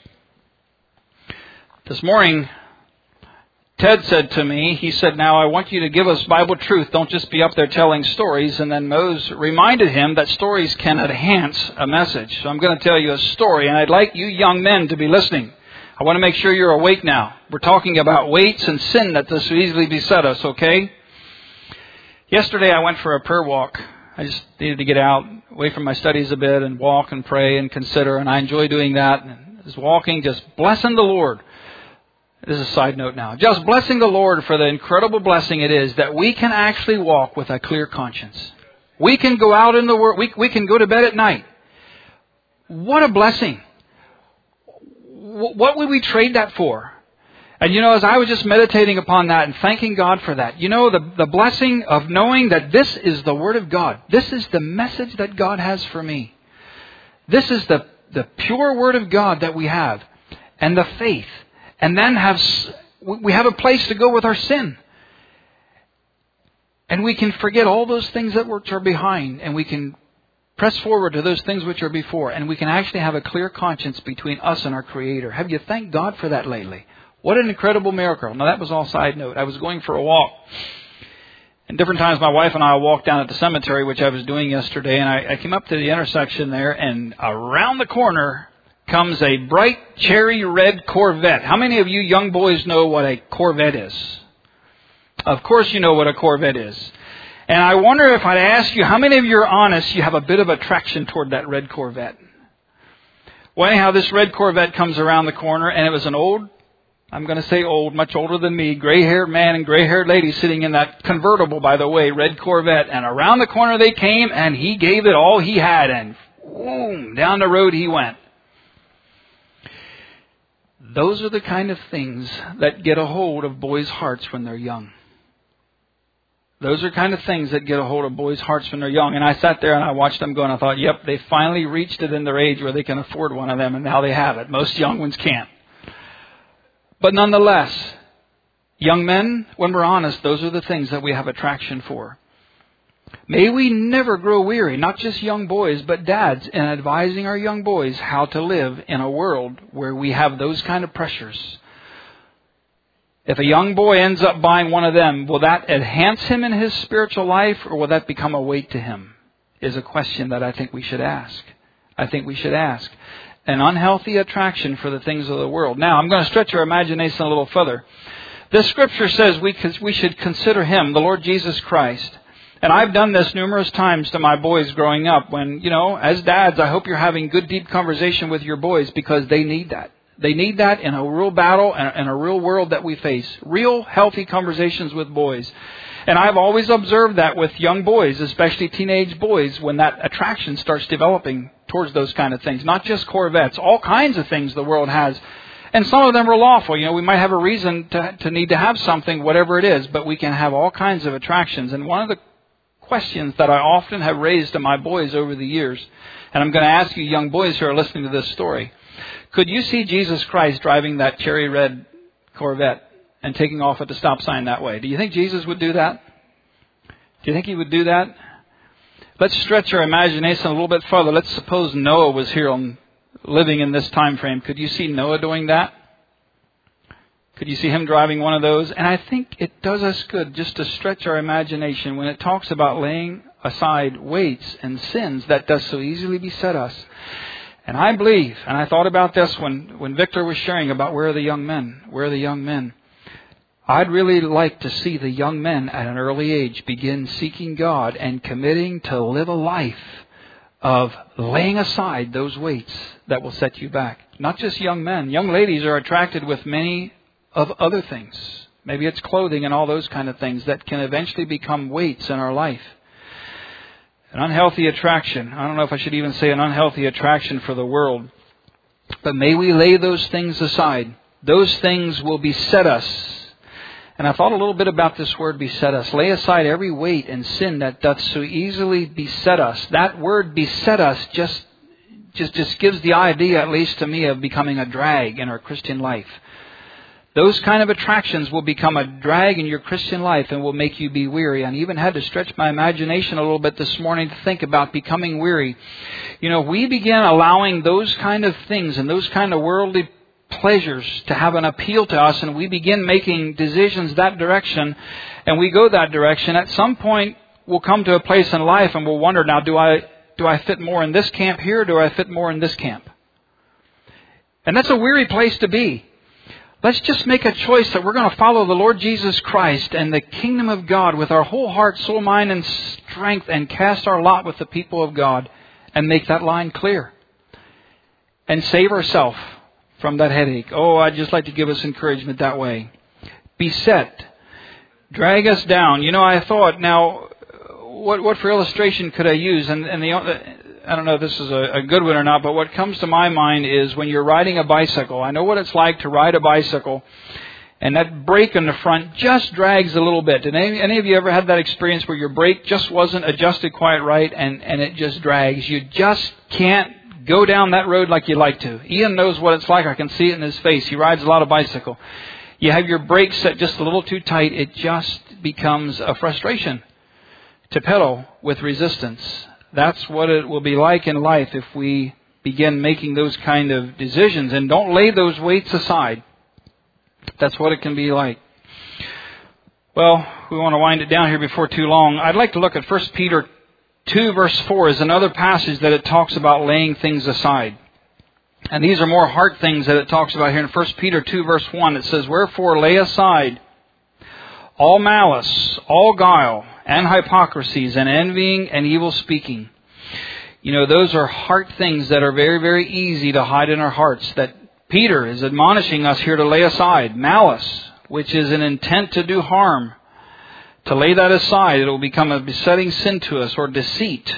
This morning, Ted said to me, he said, now I want you to give us Bible truth. Don't just be up there telling stories. And then Mose reminded him that stories can enhance a message. So I'm going to tell you a story, and I'd like you young men to be listening. I want to make sure you're awake now. We're talking about weights and sin that does so easily beset us, okay? Yesterday I went for a prayer walk. I just needed to get out, away from my studies a bit, and walk and pray and consider, and I enjoy doing that. And I was walking, just blessing the Lord. This is a side note now. Just blessing the Lord for the incredible blessing it is that we can actually walk with a clear conscience. We can go out in the world. We, we can go to bed at night. What a blessing. What would we trade that for? And you know, as I was just meditating upon that and thanking God for that, you know, the, the blessing of knowing that this is the Word of God. This is the message that God has for me. This is the, the pure Word of God that we have. And the faith. And then have we have a place to go with our sin. And we can forget all those things that which are behind. And we can press forward to those things which are before. And we can actually have a clear conscience between us and our Creator. Have you thanked God for that lately? What an incredible miracle. Now that was all side note. I was going for a walk. And different times my wife and I walked down at the cemetery, which I was doing yesterday. And I, I came up to the intersection there, and around the corner comes a bright cherry red Corvette. How many of you young boys know what a Corvette is? Of course you know what a Corvette is. And I wonder if I'd ask you, how many of you are honest, you have a bit of attraction toward that red Corvette? Well, anyhow, this red Corvette comes around the corner, and it was an old, I'm going to say old, much older than me, gray-haired man and gray-haired lady sitting in that convertible, by the way, red Corvette. And around the corner they came, and he gave it all he had, and boom, down the road he went. Those are the kind of things that get a hold of boys' hearts when they're young. Those are kind of things that get a hold of boys' hearts when they're young. And I sat there and I watched them go, and I thought, yep, they finally reached it in their age where they can afford one of them, and now they have it. Most young ones can't. But nonetheless, young men, when we're honest, those are the things that we have attraction for. May we never grow weary, not just young boys, but dads, in advising our young boys how to live in a world where we have those kind of pressures. If a young boy ends up buying one of them, will that enhance him in his spiritual life, or will that become a weight to him? Is a question that I think we should ask. I think we should ask. An unhealthy attraction for the things of the world. Now, I'm going to stretch our imagination a little further. This scripture says we we should consider Him, the Lord Jesus Christ. And I've done this numerous times to my boys growing up when, you know, as dads, I hope you're having good, deep conversation with your boys because they need that. They need that in a real battle and in a real world that we face. Real healthy conversations with boys. And I've always observed that with young boys, especially teenage boys, when that attraction starts developing towards those kind of things. Not just Corvettes, all kinds of things the world has. And some of them are lawful. You know, we might have a reason to, to need to have something, whatever it is, but we can have all kinds of attractions. And one of the questions that I often have raised to my boys over the years, and I'm going to ask you young boys who are listening to this story, could you see Jesus Christ driving that cherry red Corvette and taking off at the stop sign that way? Do you think Jesus would do that? Do you think He would do that? Let's stretch our imagination a little bit further. Let's suppose Noah was here on, living in this time frame. Could you see Noah doing that? Could you see him driving one of those? And I think it does us good just to stretch our imagination when it talks about laying aside weights and sins that does so easily beset us. And I believe, and I thought about this when, when Victor was sharing about where are the young men, where are the young men. I'd really like to see the young men at an early age begin seeking God and committing to live a life of laying aside those weights that will set you back. Not just young men. Young ladies are attracted with many of other things. Maybe it's clothing and all those kind of things that can eventually become weights in our life. An unhealthy attraction. I don't know if I should even say an unhealthy attraction for the world. But may we lay those things aside. Those things will beset us. And I thought a little bit about this word beset us. Lay aside every weight and sin that doth so easily beset us. That word beset us just, just, just gives the idea, at least to me, of becoming a drag in our Christian life. Those kind of attractions will become a drag in your Christian life and will make you be weary. I even had to stretch my imagination a little bit this morning to think about becoming weary. You know, we begin allowing those kind of things and those kind of worldly pleasures to have an appeal to us, and we begin making decisions that direction, and we go that direction. At some point, we'll come to a place in life and we'll wonder, now, do I do I fit more in this camp here, or do I fit more in this camp? And that's a weary place to be. Let's just make a choice that we're going to follow the Lord Jesus Christ and the kingdom of God with our whole heart, soul, mind, and strength, and cast our lot with the people of God and make that line clear. And save ourselves from that headache. Oh, I'd just like to give us encouragement that way. Beset. Drag us down. You know, I thought, now, what what for illustration could I use? And, and the I don't know if this is a, a good one or not, but what comes to my mind is when you're riding a bicycle. I know what it's like to ride a bicycle, and that brake in the front just drags a little bit. Did any, any of you ever had that experience where your brake just wasn't adjusted quite right, and, and it just drags? You just can't go down that road like you like to. Ian knows what it's like. I can see it in his face. He rides a lot of bicycle. You have your brakes set just a little too tight. It just becomes a frustration to pedal with resistance. That's what it will be like in life if we begin making those kind of decisions and don't lay those weights aside. That's what it can be like. Well, we want to wind it down here before too long. I'd like to look at First Peter two verse four is another passage that it talks about laying things aside. And these are more heart things that it talks about here in First Peter two verse one. It says, "Wherefore lay aside all malice, all guile, and hypocrisies, and envying, and evil speaking." You know, those are heart things that are very, very easy to hide in our hearts, that Peter is admonishing us here to lay aside. Malice, which is an intent to do harm. To lay that aside, it will become a besetting sin to us, or deceit.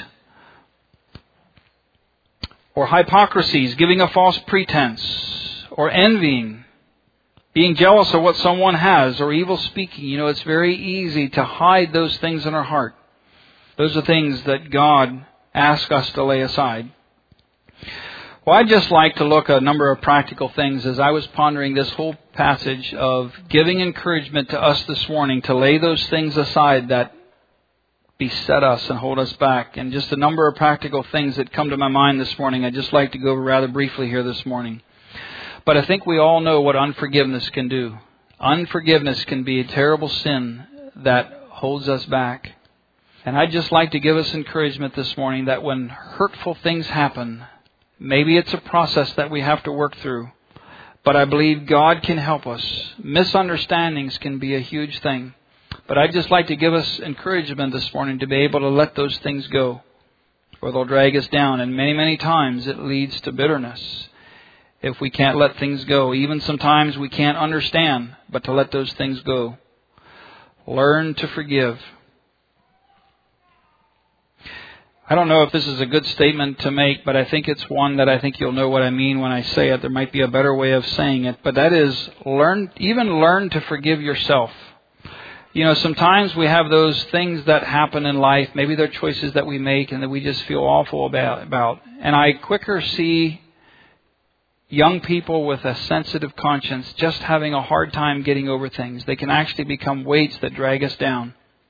Or hypocrisies, giving a false pretense. Or envying, being jealous of what someone has, or evil speaking. You know, it's very easy to hide those things in our heart. Those are things that God asks us to lay aside. Well, I'd just like to look at a number of practical things as I was pondering this whole passage of giving encouragement to us this morning to lay those things aside that beset us and hold us back. And just a number of practical things that come to my mind this morning I'd just like to go over rather briefly here this morning. But I think we all know what unforgiveness can do. Unforgiveness can be a terrible sin that holds us back. And I'd just like to give us encouragement this morning that when hurtful things happen, maybe it's a process that we have to work through, but I believe God can help us. Misunderstandings can be a huge thing. But I'd just like to give us encouragement this morning to be able to let those things go, or they'll drag us down. And many, many times it leads to bitterness if we can't let things go. Even sometimes we can't understand, but to let those things go. Learn to forgive. I don't know if this is a good statement to make, but I think it's one that I think you'll know what I mean when I say it. There might be a better way of saying it, but that is learn, even learn to forgive yourself. You know, sometimes we have those things that happen in life. Maybe they're choices that we make and that we just feel awful about. about. And I quicker see young people with a sensitive conscience just having a hard time getting over things. They can actually become weights that drag us down.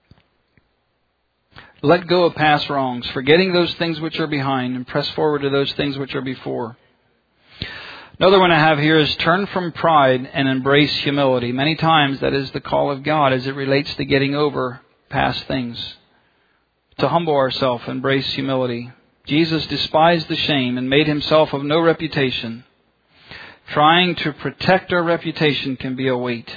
Let go of past wrongs, forgetting those things which are behind, and press forward to those things which are before. Another one I have here is turn from pride and embrace humility. Many times that is the call of God as it relates to getting over past things. To humble ourselves, embrace humility. Jesus despised the shame and made himself of no reputation. Trying to protect our reputation can be a weight.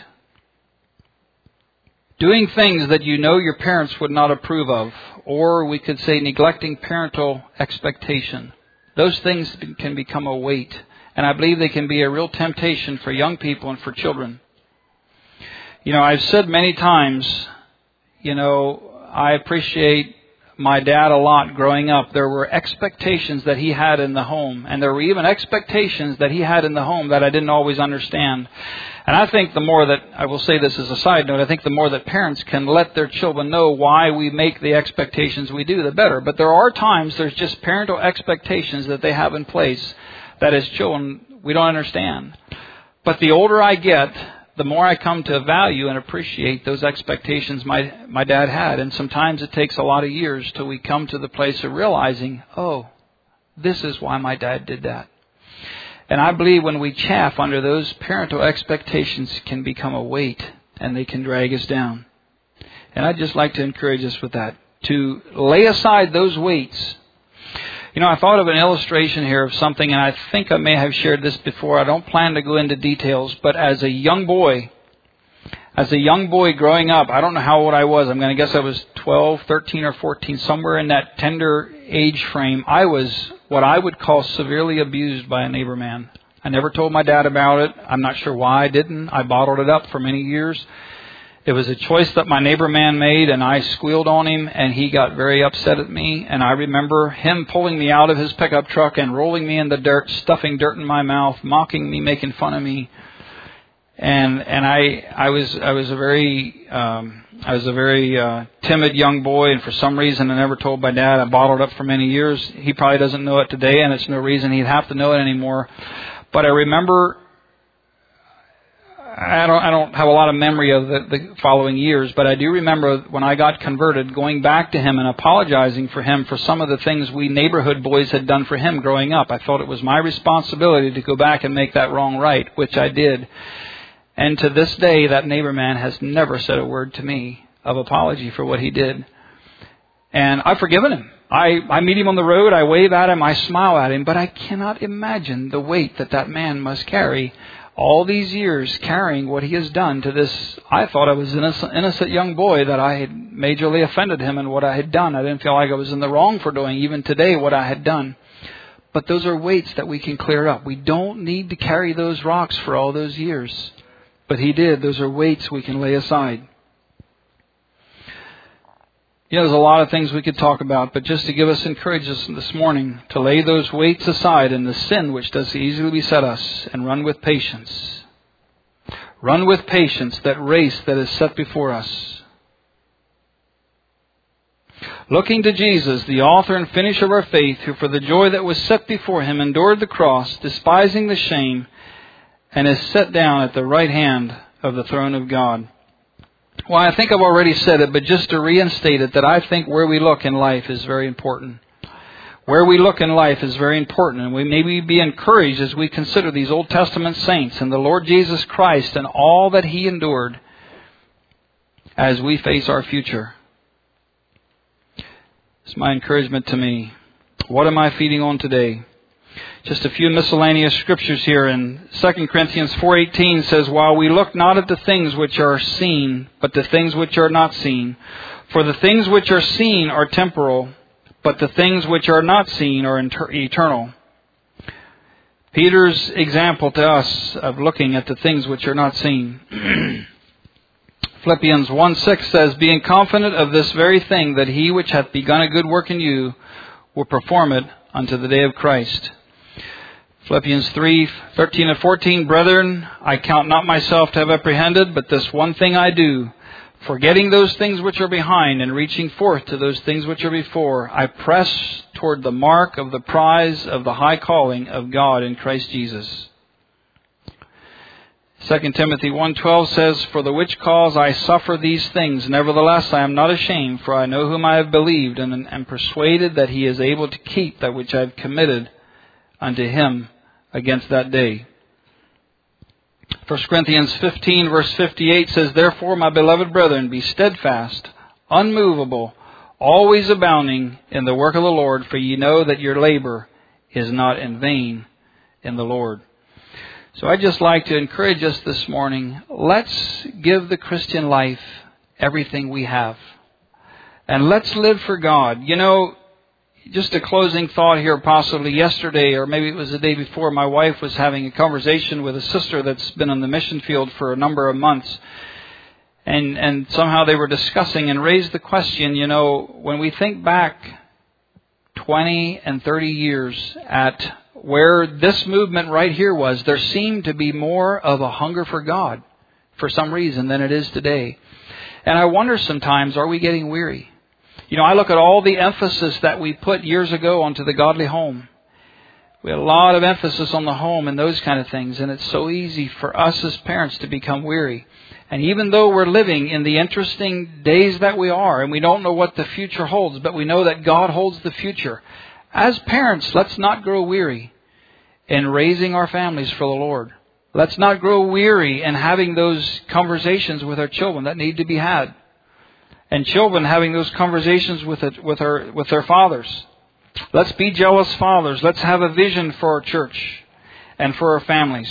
Doing things that you know your parents would not approve of, or we could say neglecting parental expectation. Those things can become a weight. And I believe they can be a real temptation for young people and for children. You know, I've said many times, you know, I appreciate my dad a lot growing up. There were expectations that he had in the home. And there were even expectations that he had in the home that I didn't always understand. And I think the more that, I will say this as a side note, I think the more that parents can let their children know why we make the expectations we do, the better. But there are times there's just parental expectations that they have in place that as children, we don't understand. But the older I get, the more I come to value and appreciate those expectations my my dad had. And sometimes it takes a lot of years till we come to the place of realizing, oh, this is why my dad did that. And I believe when we chafe under those parental expectations can become a weight and they can drag us down. And I'd just like to encourage us with that, to lay aside those weights. You know, I thought of an illustration here of something, and I think I may have shared this before. I don't plan to go into details, but as a young boy, as a young boy growing up, I don't know how old I was. I'm going to guess I was twelve, thirteen, or fourteen, somewhere in that tender age frame. I was what I would call severely abused by a neighbor man. I never told my dad about it. I'm not sure why I didn't. I bottled it up for many years. It was a choice that my neighbor man made, and I squealed on him, and he got very upset at me. And I remember him pulling me out of his pickup truck and rolling me in the dirt, stuffing dirt in my mouth, mocking me, making fun of me. And and I I was I was a very um, I was a very uh, timid young boy, and for some reason I never told my dad. I bottled up for many years. He probably doesn't know it today, and it's no reason he'd have to know it anymore. But I remember. I don't, I don't have a lot of memory of the, the following years, but I do remember when I got converted, going back to him and apologizing for him for some of the things we neighborhood boys had done for him growing up. I felt it was my responsibility to go back and make that wrong right, which I did. And to this day, that neighbor man has never said a word to me of apology for what he did. And I've forgiven him. I, I meet him on the road, I wave at him, I smile at him, but I cannot imagine the weight that that man must carry all these years, carrying what he has done to this. I thought I was an innocent, innocent young boy, that I had majorly offended him in what I had done. I didn't feel like I was in the wrong for doing, even today, what I had done. But those are weights that we can clear up. We don't need to carry those rocks for all those years. But he did. Those are weights we can lay aside. You know, there's a lot of things we could talk about, but just to give us encouragement this morning to lay those weights aside and the sin which does easily beset us, and run with patience. Run with patience that race that is set before us. Looking to Jesus, the author and finisher of our faith, who for the joy that was set before him endured the cross, despising the shame, and is set down at the right hand of the throne of God. Well, I think I've already said it, but just to reinstate it, that I think where we look in life is very important. Where we look in life is very important, and we may be encouraged as we consider these Old Testament saints and the Lord Jesus Christ and all that He endured as we face our future. It's my encouragement to me. What am I feeding on today? Just a few miscellaneous scriptures here. In Second Corinthians four eighteen says, "While we look not at the things which are seen, but the things which are not seen. For the things which are seen are temporal, but the things which are not seen are inter- eternal." Peter's example to us of looking at the things which are not seen. Philippians one six says, "Being confident of this very thing, that He which hath begun a good work in you will perform it unto the day of Christ." Philippians three thirteen and fourteen, "Brethren, I count not myself to have apprehended, but this one thing I do, forgetting those things which are behind and reaching forth to those things which are before, I press toward the mark of the prize of the high calling of God in Christ Jesus." Second Timothy one twelve says, "For the which cause I suffer these things, nevertheless I am not ashamed, for I know whom I have believed, and am persuaded that He is able to keep that which I have committed unto Him against that day." First Corinthians fifteen verse fifty-eight says, "Therefore, my beloved brethren, be steadfast, unmovable, always abounding in the work of the Lord, for ye know that your labor is not in vain in the Lord." So I'd just like to encourage us this morning, let's give the Christian life everything we have. And let's live for God. You know, just a closing thought here, possibly yesterday, or maybe it was the day before, my wife was having a conversation with a sister that's been on the mission field for a number of months. And, and somehow they were discussing and raised the question, you know, when we think back twenty and thirty years at where this movement right here was, there seemed to be more of a hunger for God for some reason than it is today. And I wonder sometimes, are we getting weary? You know, I look at all the emphasis that we put years ago onto the godly home. We had a lot of emphasis on the home and those kind of things, and it's so easy for us as parents to become weary. And even though we're living in the interesting days that we are, and we don't know what the future holds, but we know that God holds the future, as parents, let's not grow weary in raising our families for the Lord. Let's not grow weary in having those conversations with our children that need to be had. And children having those conversations with it, with our, with their fathers. Let's be jealous fathers. Let's have a vision for our church and for our families.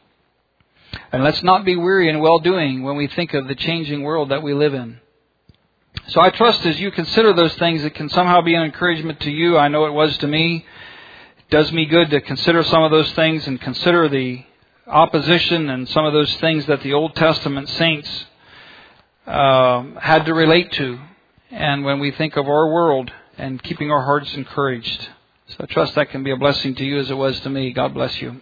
And let's not be weary in well-doing when we think of the changing world that we live in. So I trust as you consider those things, it can somehow be an encouragement to you. I know it was to me. It does me good to consider some of those things and consider the opposition and some of those things that the Old Testament saints uh, had to relate to. And when we think of our world and keeping our hearts encouraged. So I trust that can be a blessing to you as it was to me. God bless you.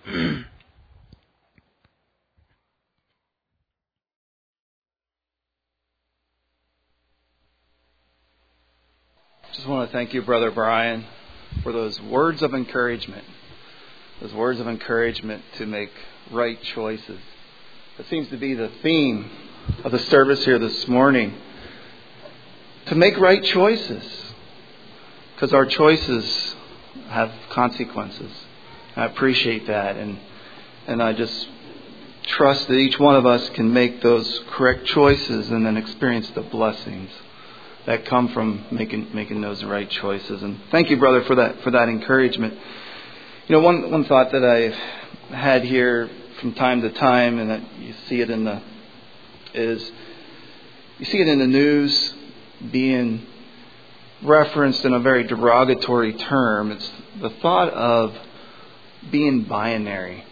Just want to thank you, Brother Brian, for those words of encouragement. Those words of encouragement to make right choices. That seems to be the theme of the service here this morning. To make right choices. Because our choices have consequences. I appreciate that. And, and I just trust that each one of us can make those correct choices and then experience the blessings that come from making making those right choices. And thank you, brother, for that for that encouragement. You know, one one thought that I've had here from time to time, and that you see it in the is you see it in the news being referenced in a very derogatory term. It's the thought of being binary.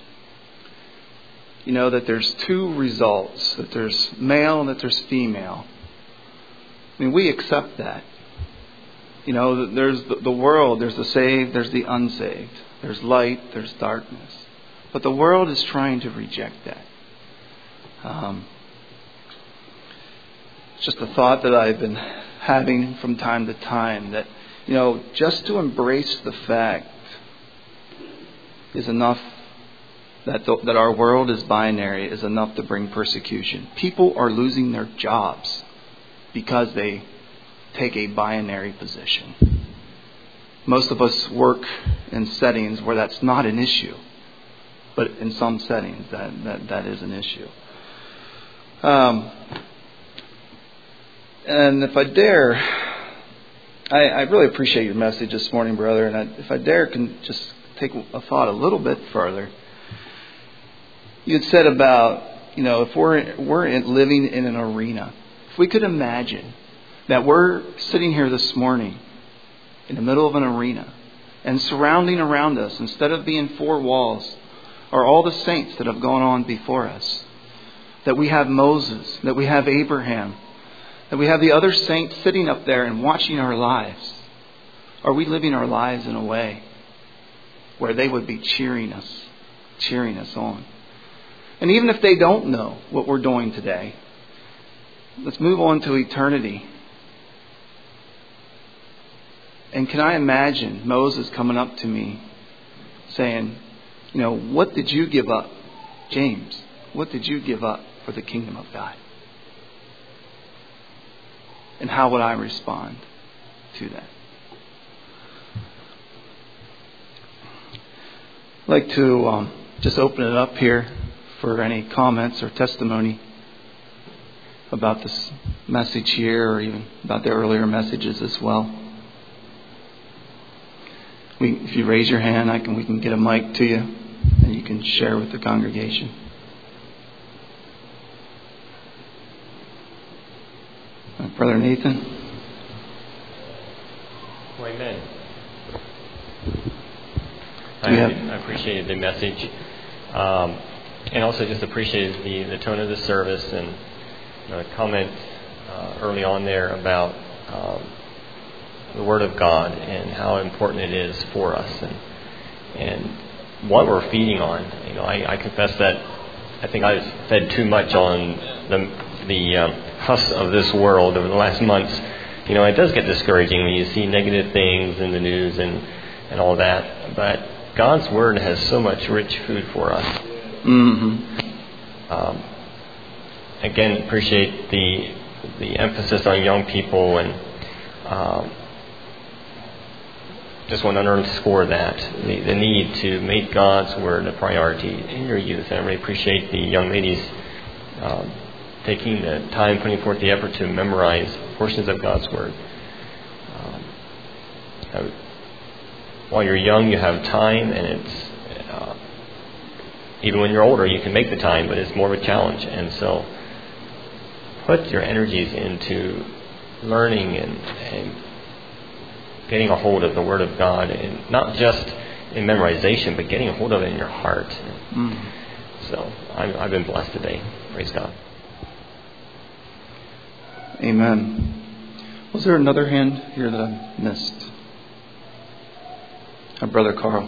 You know, that there's two results, that there's male and that there's female. I mean, we accept that. You know, there's the world, there's the saved, there's the unsaved. There's light, there's darkness. But the world is trying to reject that. Um, it's just a thought that I've been having from time to time, that, you know, just to embrace the fact is enough, that the, that our world is binary is enough to bring persecution. People are losing their jobs because they take a binary position. most of us work in settings where that's not an issue. But in some settings, that, that, that is an issue. Um, and if I dare, I, I really appreciate your message this morning, brother. And I, if I dare, can just take a thought a little bit further. You had said about, you know, if we're we're in, living in an arena, if we could imagine that we're sitting here this morning in the middle of an arena, and surrounding around us, instead of being four walls, are all the saints that have gone on before us. That we have Moses, that we have Abraham, that we have the other saints sitting up there and watching our lives. Are we living our lives in a way where they would be cheering us, cheering us on? And even if they don't know what we're doing today, let's move on to eternity. And can I imagine Moses coming up to me saying, you know, what did you give up, James? What did you give up for the kingdom of God? And how would I respond to that? I'd like to um, just open it up here for any comments or testimony about this message here, or even about the earlier messages as well. We, if you raise your hand, I can we can get a mic to you, and you can share with the congregation. Uh, Brother Nathan. Well, amen. I, have... I appreciated the message, um, and also just appreciated the, the tone of the service, and the comment uh, early on there about um, the Word of God and how important it is for us, and and what we're feeding on. You know, I, I confess that I think I've fed too much on the the um, husk of this world over the last months. You know, it does get discouraging when you see negative things in the news and, and all that. But God's Word has so much rich food for us. Mm-hmm. Um, again, appreciate the the emphasis on young people, and um, just want to underscore that, the, the need to make God's Word a priority in your youth. And I really appreciate the young ladies um, taking the time, putting forth the effort to memorize portions of God's Word. Um, I, while you're young, you have time, and it's uh, even when you're older, you can make the time, but it's more of a challenge. And so put your energies into learning and, and getting a hold of the Word of God, and not just in memorization, but getting a hold of it in your heart. Mm. So I've, I've been blessed today. Praise God. Amen. Was there another hand here that I missed? Our brother Carl.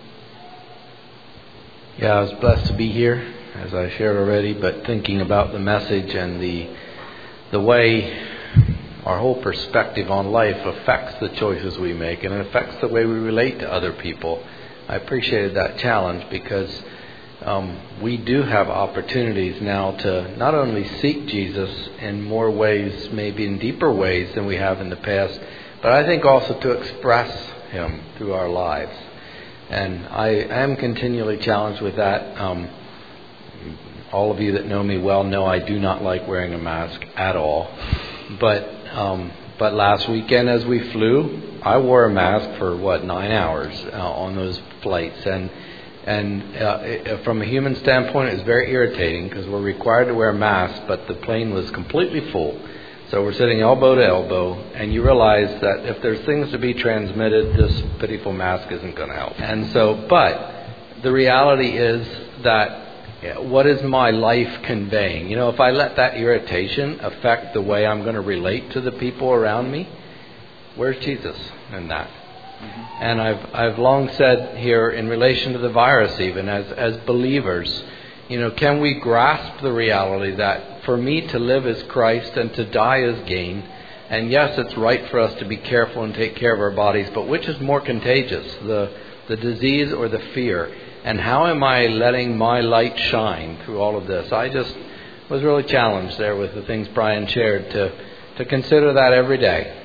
Yeah, I was blessed to be here, as I shared already, but thinking about the message and the the way our whole perspective on life affects the choices we make, and it affects the way we relate to other people. I appreciated that challenge because um, we do have opportunities now to not only seek Jesus in more ways, maybe in deeper ways than we have in the past, but I think also to express Him through our lives. And I am continually challenged with that. Um, all of you that know me well know I do not like wearing a mask at all. But um, but last weekend as we flew, I wore a mask for, what, nine hours uh, on those flights. And and uh, it, from a human standpoint, it was very irritating because we're required to wear masks, but the plane was completely full. So we're sitting elbow to elbow, and you realize that if there's things to be transmitted, this pitiful mask isn't going to help. And so, but the reality is that what is my life conveying? You know, if I let that irritation affect the way I'm going to relate to the people around me, where's Jesus in that? Mm-hmm. And I've I've long said here in relation to the virus, even as as believers, you know, can we grasp the reality that for me to live is Christ and to die is gain? And yes, it's right for us to be careful and take care of our bodies, but which is more contagious, the the disease or the fear? And how am I letting my light shine through all of this? I just was really challenged there with the things Brian shared to to consider that every day.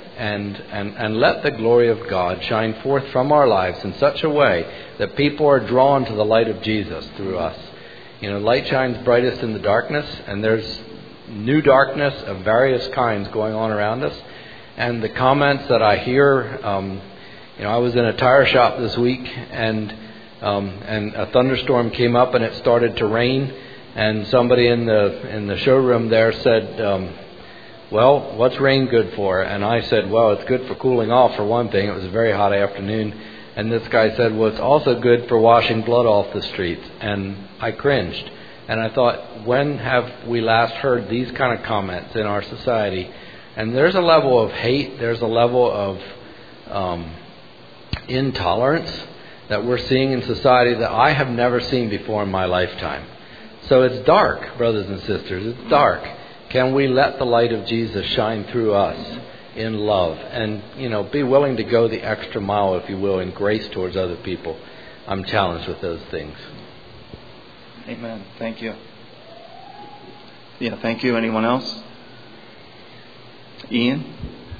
and, and, and let the glory of God shine forth from our lives in such a way that people are drawn to the light of Jesus through us. You know, light shines brightest in the darkness, and there's new darkness of various kinds going on around us. And the comments that I hear, um, you know, I was in a tire shop this week, and um, and a thunderstorm came up, and it started to rain. And somebody in the in the showroom there said, um, "Well, what's rain good for?" And I said, "Well, it's good for cooling off for one thing. It was a very hot afternoon." And this guy said, "Well, it's also good for washing blood off the streets." And I cringed, and I thought, when have we last heard these kind of comments in our society? And there's a level of hate, there's a level of um, intolerance that we're seeing in society that I have never seen before in my lifetime. So it's dark, brothers and sisters, it's dark. Can we let the light of Jesus shine through us in love and, you know, be willing to go the extra mile, if you will, in grace towards other people? I'm challenged with those things. Amen. Thank you. Yeah, thank you. Anyone else? Ian?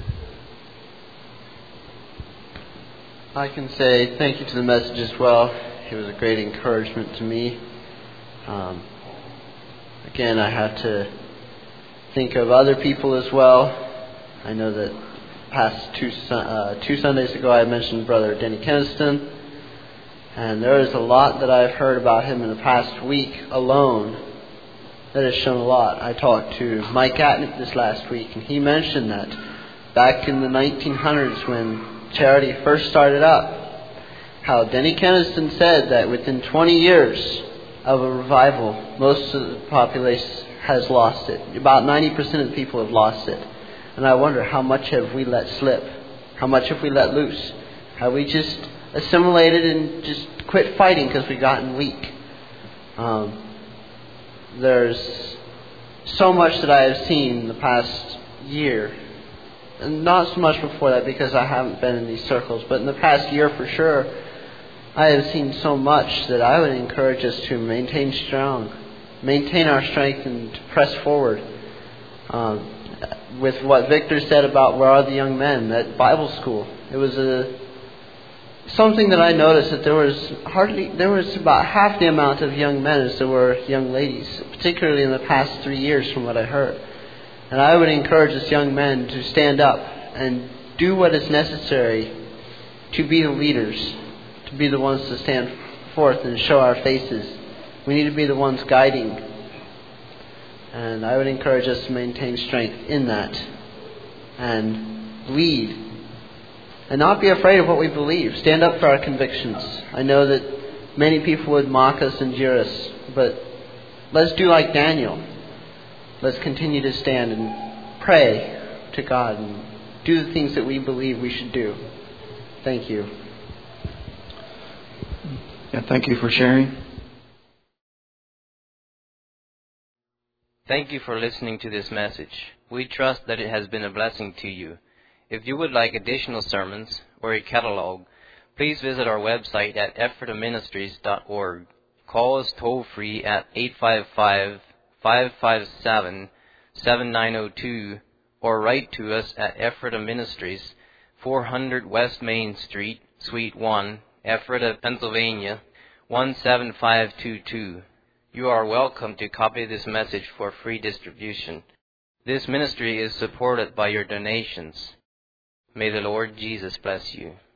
I can say thank you to the message as well. It was a great encouragement to me. Um, again, I had to think of other people as well. I know that past two uh, two Sundays ago I mentioned Brother Denny Keniston, and there is a lot that I've heard about him in the past week alone that has shown a lot. I talked to Mike Atnick this last week, and he mentioned that back in the nineteen hundreds when charity first started up, how Denny Keniston said that within twenty years of a revival, most of the population has lost it. About ninety percent of the people have lost it. And I wonder, how much have we let slip? How much have we let loose? Have we just assimilated and just quit fighting because we've gotten weak? Um, there's so much that I have seen in the past year. And not so much before that because I haven't been in these circles. But in the past year for sure, I have seen so much that I would encourage us to maintain strong. Maintain our strength and to press forward. Um, with what Victor said about where are the young men at Bible school. It was a something that I noticed that there was hardly there was about half the amount of young men as there were young ladies, particularly in the past three years from what I heard. And I would encourage us young men to stand up and do what is necessary to be the leaders, to be the ones to stand forth and show our faces. We need to be the ones guiding. And I would encourage us to maintain strength in that and lead. And not be afraid of what we believe. Stand up for our convictions. I know that many people would mock us and jeer us, but let's do like Daniel. Let's continue to stand and pray to God and do the things that we believe we should do. Thank you. Yeah, thank you for sharing. Thank you for listening to this message. We trust that it has been a blessing to you. If you would like additional sermons or a catalog, please visit our website at ephrata ministries dot org. Call us toll free at eight five five, five five seven, seven nine zero two or write to us at Ephrata Ministries, four hundred West Main Street, Suite one, Ephrata, Pennsylvania, one seven five two two. You are welcome to copy this message for free distribution. This ministry is supported by your donations. May the Lord Jesus bless you.